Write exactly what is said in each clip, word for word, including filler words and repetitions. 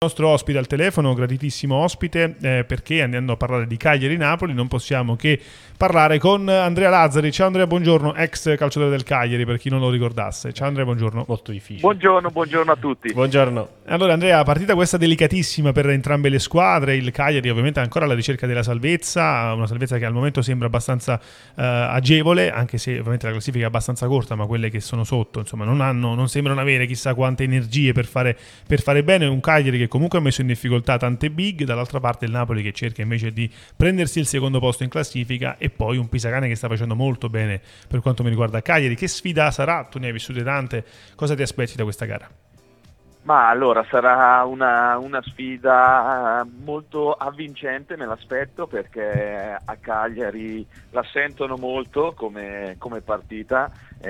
nostro ospite al telefono, graditissimo ospite, eh, perché andando a parlare di Cagliari-Napoli non possiamo che parlare con Andrea Lazzari. Ciao Andrea, buongiorno, ex calciatore del Cagliari, per chi non lo ricordasse. Ciao Andrea, buongiorno. Molto difficile. Buongiorno, buongiorno a tutti. Buongiorno. Allora Andrea, partita questa delicatissima per entrambe le squadre, il Cagliari ovviamente è ancora alla ricerca della salvezza, una salvezza che al momento sembra abbastanza eh, agevole, anche se ovviamente la classifica è abbastanza corta, ma quelle che sono sotto insomma non hanno, non sembrano avere chissà quante energie per fare, per fare bene. Un Cagliari che comunque ha messo in difficoltà tante big, dall'altra parte il Napoli che cerca invece di prendersi il secondo posto in classifica, e poi un Pisacane che sta facendo molto bene per quanto mi riguarda Cagliari. Che sfida sarà? Tu ne hai vissute tante, cosa ti aspetti da questa gara? Ma allora sarà una, una sfida molto avvincente, me l'aspetto, perché a Cagliari la sentono molto come, come partita.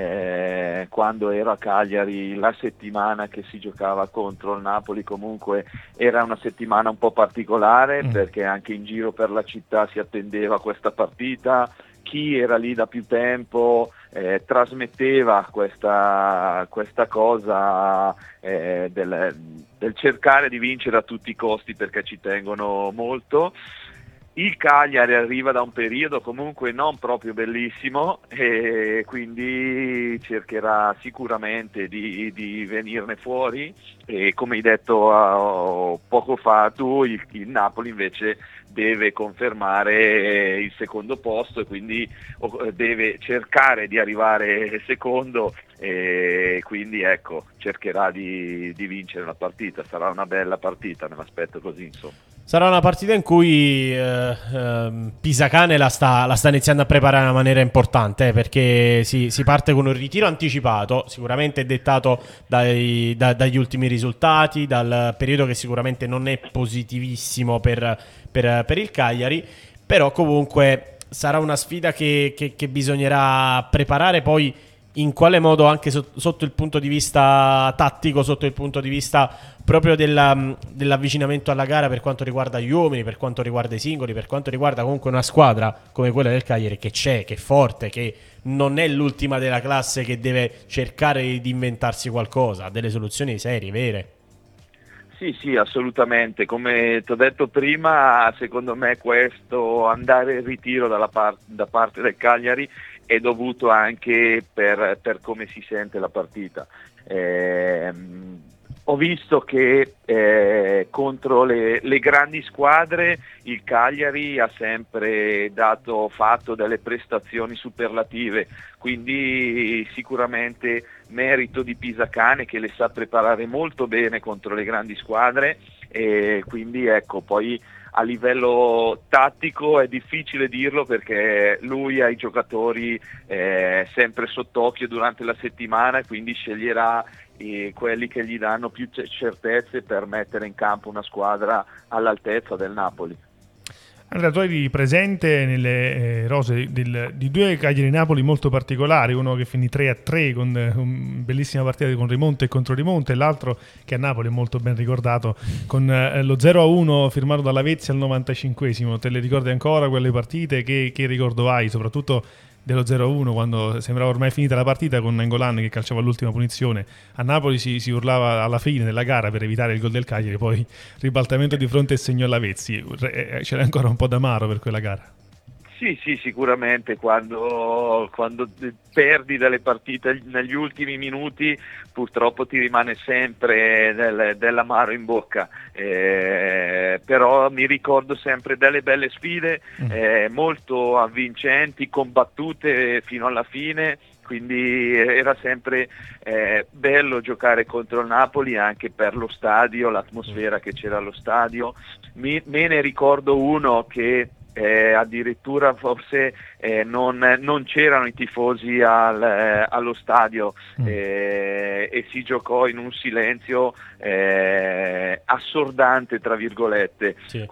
Eh, quando ero a Cagliari la settimana che si giocava contro il Napoli comunque era una settimana un po' particolare, mm. perché anche in giro per la città si attendeva questa partita. Chi era lì da più tempo eh, trasmetteva questa, questa cosa eh, del, del cercare di vincere a tutti i costi, perché ci tengono molto. Il Cagliari arriva da un periodo comunque non proprio bellissimo e quindi cercherà sicuramente di, di venirne fuori, e come hai detto uh, poco fa tu, il, il Napoli invece deve confermare il secondo posto e quindi uh, deve cercare di arrivare secondo, e quindi ecco, cercherà di, di vincere la partita. Sarà una bella partita, me l'aspetto così, insomma. Sarà una partita in cui eh, eh, Pisacane la sta, la sta iniziando a preparare in una maniera importante, eh, perché si, si parte con un ritiro anticipato, sicuramente dettato dai, da, dagli ultimi risultati, dal periodo che sicuramente non è positivissimo per, per, per il Cagliari, però comunque sarà una sfida che, che, che bisognerà preparare poi in quale modo, anche sotto, sotto il punto di vista tattico, sotto il punto di vista proprio della, dell'avvicinamento alla gara, per quanto riguarda gli uomini, per quanto riguarda i singoli, per quanto riguarda comunque una squadra come quella del Cagliari che c'è, che è forte, che non è l'ultima della classe, che deve cercare di inventarsi qualcosa, delle soluzioni serie, vere. Sì, sì, assolutamente. Come ti ho detto prima, secondo me questo andare in ritiro dalla par- da parte del Cagliari è dovuto anche per, per come si sente la partita. Eh, ho visto che eh, contro le, le grandi squadre il Cagliari ha sempre dato fatto delle prestazioni superlative, quindi sicuramente merito di Pisacane, che le sa preparare molto bene contro le grandi squadre, e quindi ecco, poi a livello tattico è difficile dirlo, perché lui ha i giocatori eh, sempre sott'occhio durante la settimana, e quindi sceglierà eh, quelli che gli danno più certezze per mettere in campo una squadra all'altezza del Napoli. Andrea, tu eri presente nelle eh, rose del, di due Cagliari-Napoli molto particolari, uno che finì tre a tre con eh, una bellissima partita con rimonte e contro rimonte, e l'altro che a Napoli è molto ben ricordato con eh, lo zero a uno firmato dalla Vezzi al novantacinquesimo. Te le ricordi ancora quelle partite? Che, che ricordo hai soprattutto dello zero a uno, quando sembrava ormai finita la partita, con Nainggolan che calciava l'ultima punizione? A Napoli si, si urlava alla fine della gara per evitare il gol del Cagliari, poi ribaltamento di fronte e segno alla Vezzi. C'era ancora un po' d'amaro per quella gara. Sì, sì, sicuramente quando, quando perdi delle partite negli ultimi minuti purtroppo ti rimane sempre del, dell'amaro in bocca, eh, però mi ricordo sempre delle belle sfide, eh, molto avvincenti, combattute fino alla fine, quindi era sempre eh, bello giocare contro il Napoli, anche per lo stadio, l'atmosfera che c'era allo stadio. Mi, me ne ricordo uno che Eh, addirittura forse eh, non, non c'erano i tifosi al, eh, allo stadio, eh, e si giocò in un silenzio eh, assordante, tra virgolette, sì.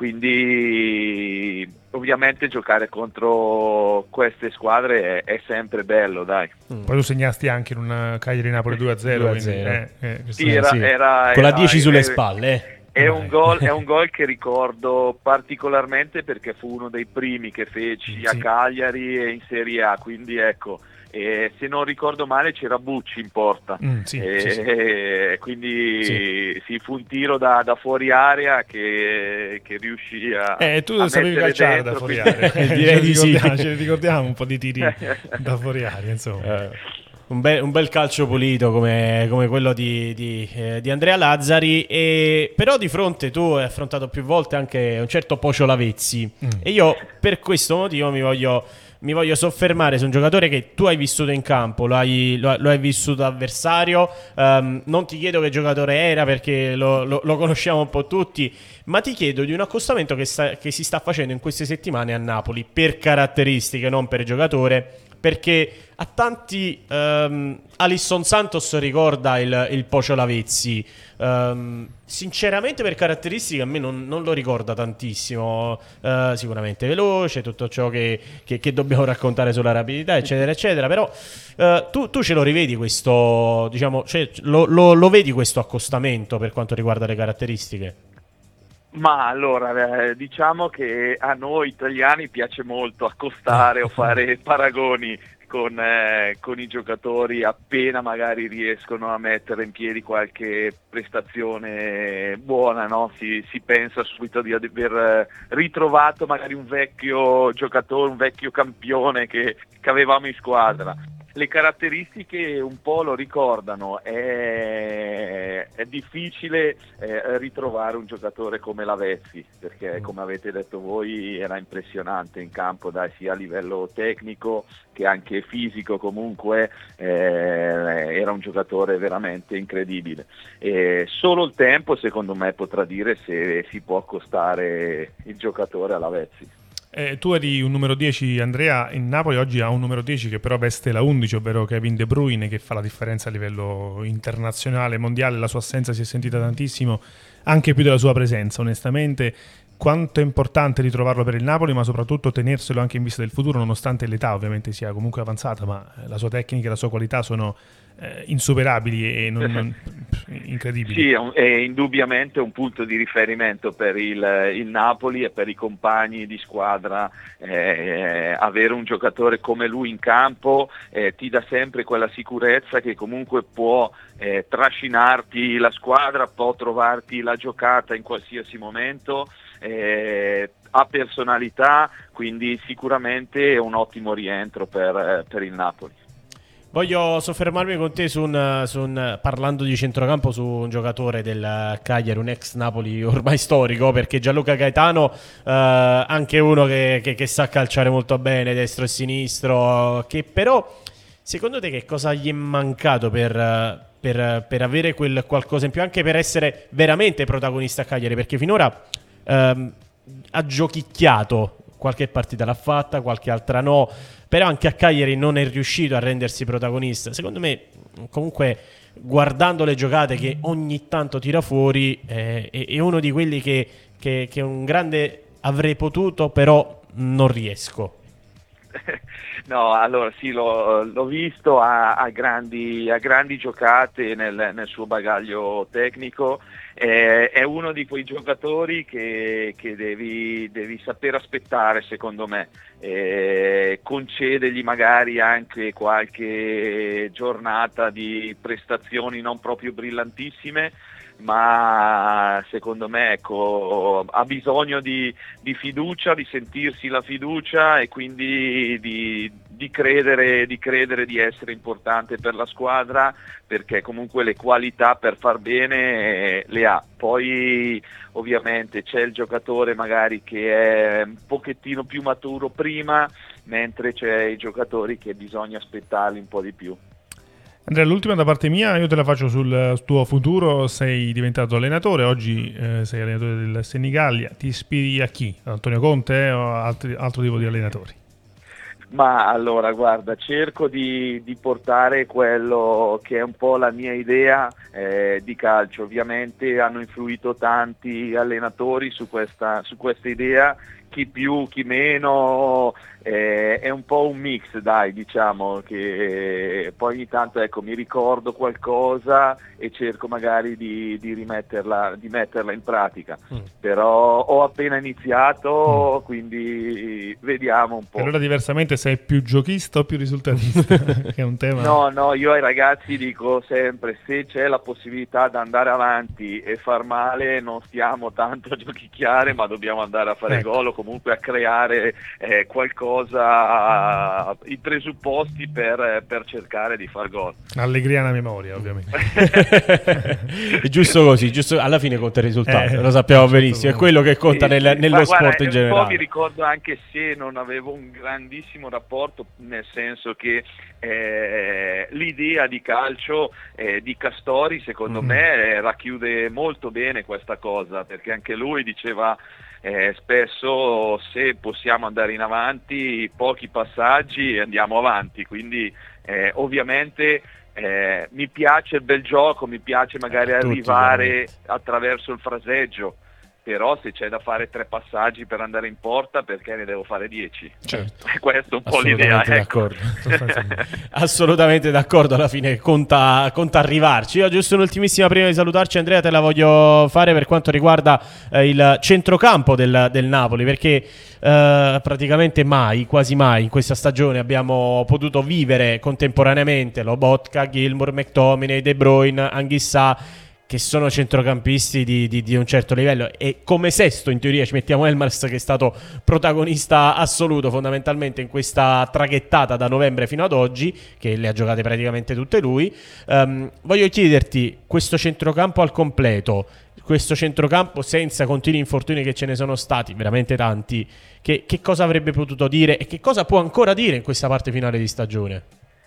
Quindi ovviamente giocare contro queste squadre è, è sempre bello, dai. Mm. Poi tu segnasti anche in un Cagliari-Napoli due a zero, quindi, eh, eh, sì, era, sì. Era, con era, la dieci era, sulle era, spalle, eh. È un, gol, è un gol che ricordo particolarmente, perché fu uno dei primi che feci sì. a Cagliari e in Serie A, quindi ecco, e se non ricordo male c'era Bucci in porta, mm, sì, e, sì, sì. e quindi Sì. sì, fu un tiro da, da fuori area che, che riuscì a, Eh, tu a sapevi mettere calciare dentro, da fuori quindi- area. Direi Ce di sì. ricordiamo, ce ne ricordiamo un po' di tiri da fuori area, insomma. Eh, un, bel, un bel calcio pulito come, come quello di, di, eh, di Andrea Lazzari, e, però di fronte tu hai affrontato più volte anche un certo Pocio Lavezzi, Mm. e io per questo motivo mi voglio, mi voglio soffermare su un giocatore che tu hai vissuto in campo, lo hai, lo, lo hai vissuto avversario. Um, non ti chiedo che giocatore era perché lo, lo, lo conosciamo un po' tutti, ma ti chiedo di un accostamento che, sta, che si sta facendo in queste settimane a Napoli, per caratteristiche, non per giocatore, perché a tanti um, Alisson Santos ricorda il, il Pocio Lavezzi. Um, sinceramente per caratteristiche a me non, non lo ricorda tantissimo. Uh, sicuramente veloce, tutto ciò che, che, che dobbiamo raccontare sulla rapidità, eccetera eccetera, però uh, tu, tu ce lo rivedi questo, diciamo, cioè, lo, lo, lo vedi questo accostamento per quanto riguarda le caratteristiche? Ma allora, eh, diciamo che a noi italiani piace molto accostare o fare paragoni con, eh, con i giocatori appena magari riescono a mettere in piedi qualche prestazione buona, no? Si, si pensa subito di aver ritrovato magari un vecchio giocatore, un vecchio campione che, che avevamo in squadra. Le caratteristiche un po' lo ricordano, è, è difficile eh, ritrovare un giocatore come Lavezzi, perché come avete detto voi era impressionante in campo, dai, sia a livello tecnico che anche fisico, comunque eh, era un giocatore veramente incredibile. E solo il tempo secondo me potrà dire se si può accostare il giocatore a Lavezzi. Eh, tu eri un numero dieci, Andrea, in Napoli oggi ha un numero dieci che però veste la undici, ovvero Kevin De Bruyne, che fa la differenza a livello internazionale, mondiale. La sua assenza si è sentita tantissimo, anche più della sua presenza, onestamente. Quanto è importante ritrovarlo per il Napoli, ma soprattutto tenerselo anche in vista del futuro, nonostante l'età ovviamente sia comunque avanzata, ma la sua tecnica e la sua qualità sono eh, insuperabili e non, non, incredibili. Sì, è, un, è indubbiamente un punto di riferimento per il, il Napoli e per i compagni di squadra. Eh, avere un giocatore come lui in campo eh, ti dà sempre quella sicurezza che comunque può eh, trascinarti la squadra, può trovarti la giocata in qualsiasi momento. Eh, ha personalità, quindi sicuramente è un ottimo rientro per, eh, per il Napoli. Voglio soffermarmi con te su un, su un, parlando di centrocampo, su un giocatore del Cagliari, un ex Napoli ormai storico, perché Gianluca Gaetano, eh, anche uno che, che, che sa calciare molto bene, destro e sinistro, che però secondo te che cosa gli è mancato per... Per, per avere quel qualcosa in più, anche per essere veramente protagonista a Cagliari, perché finora ehm, ha giochicchiato, qualche partita l'ha fatta, qualche altra no, però anche a Cagliari non è riuscito a rendersi protagonista. Secondo me comunque, guardando le giocate che ogni tanto tira fuori, eh, è, è uno di quelli che, che, che un grande avrei potuto, però non riesco. No, allora sì, l'ho, l'ho visto a, a, grandi, a grandi giocate nel, nel suo bagaglio tecnico. Eh, è uno di quei giocatori che, che devi, devi saper aspettare, secondo me. Eh, concedergli magari anche qualche giornata di prestazioni non proprio brillantissime, ma secondo me ecco, ha bisogno di, di fiducia, di sentirsi la fiducia e quindi di, di, credere, di credere di essere importante per la squadra, perché comunque le qualità per far bene le ha. Poi ovviamente c'è il giocatore magari che è un pochettino più maturo prima, mentre c'è i giocatori che bisogna aspettarli un po' di più. Andrea, l'ultima da parte mia, io te la faccio sul tuo futuro. Sei diventato allenatore, oggi eh, sei allenatore del Senigallia, ti ispiri a chi? Antonio Conte o altri, altro tipo di allenatori? Ma allora guarda, cerco di, di portare quello che è un po' la mia idea eh, di calcio. Ovviamente hanno influito tanti allenatori su questa, su questa idea chi più, chi meno, eh, è un po' un mix, dai, diciamo, che poi ogni tanto, ecco, mi ricordo qualcosa e cerco magari di, di rimetterla, di metterla in pratica, mm. però ho appena iniziato, mm. quindi vediamo un po'. E allora diversamente sei più giochista o più risultatista? Che è un tema... No, no, io ai ragazzi dico sempre, se c'è la possibilità di andare avanti e far male, non stiamo tanto a giochicchiare, ma dobbiamo andare a fare ecco. gol o comunque a creare eh, qualcosa, i presupposti per, per cercare di far gol. Allegria alla memoria, ovviamente. È giusto così, giusto, alla fine conta il risultato, eh, lo sappiamo benissimo, è quello che conta sì, nel, sì, nello sport guarda, in generale. Un po' mi ricordo, anche se non avevo un grandissimo rapporto, nel senso che eh, l'idea di calcio eh, di Castori secondo mm. me eh, racchiude molto bene questa cosa, perché anche lui diceva eh, spesso se possiamo andare in avanti, pochi passaggi e andiamo avanti, quindi eh, ovviamente eh, mi piace il bel gioco, mi piace magari eh, arrivare veramente attraverso il fraseggio, però se c'è da fare tre passaggi per andare in porta, perché ne devo fare dieci? Certo. Questa è un po' l'idea, ecco. D'accordo. Assolutamente d'accordo, alla fine conta, conta arrivarci. Io giusto un'ultimissima prima di salutarci, Andrea, te la voglio fare per quanto riguarda eh, il centrocampo del, del Napoli, perché eh, praticamente mai, quasi mai in questa stagione abbiamo potuto vivere contemporaneamente Lobotka, Gilmour, McTominay, De Bruyne, Anghissà, che sono centrocampisti di, di, di un certo livello, e come sesto in teoria ci mettiamo Elmars, che è stato protagonista assoluto fondamentalmente in questa traghettata da novembre fino ad oggi, che le ha giocate praticamente tutte lui. Um, voglio chiederti, questo centrocampo al completo, questo centrocampo senza continui infortuni che ce ne sono stati veramente tanti, che, che cosa avrebbe potuto dire e che cosa può ancora dire in questa parte finale di stagione?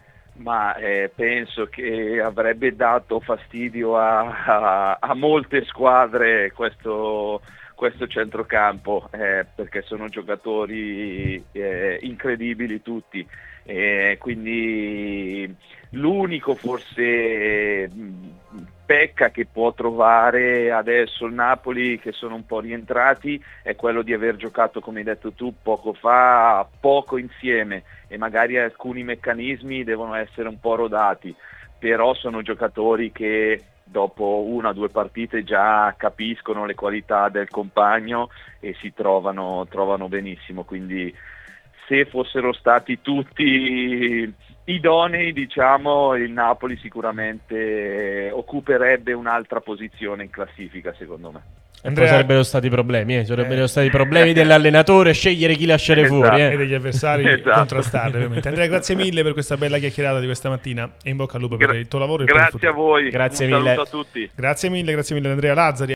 Ma eh, penso che avrebbe dato fastidio a, a, a molte squadre questo, questo centrocampo, eh, perché sono giocatori eh, incredibili tutti, eh, quindi l'unico forse pecca che può trovare adesso il Napoli, che sono un po' rientrati, è quello di aver giocato, come hai detto tu poco fa, poco insieme, e magari alcuni meccanismi devono essere un po' rodati, però sono giocatori che dopo una o due partite già capiscono le qualità del compagno e si trovano, trovano benissimo, quindi se fossero stati tutti idonei, diciamo, il Napoli sicuramente occuperebbe un'altra posizione in classifica, secondo me. Andrea... Poi sarebbero stati problemi, eh? sarebbero eh. stati problemi dell'allenatore scegliere chi lasciare esatto. fuori eh? e degli avversari esatto. contrastarli, ovviamente. Andrea, grazie mille per questa bella chiacchierata di questa mattina e in bocca al lupo Gra- per il tuo lavoro e grazie per il a voi, grazie un mille saluto a tutti. Grazie mille, grazie mille Andrea Lazzari.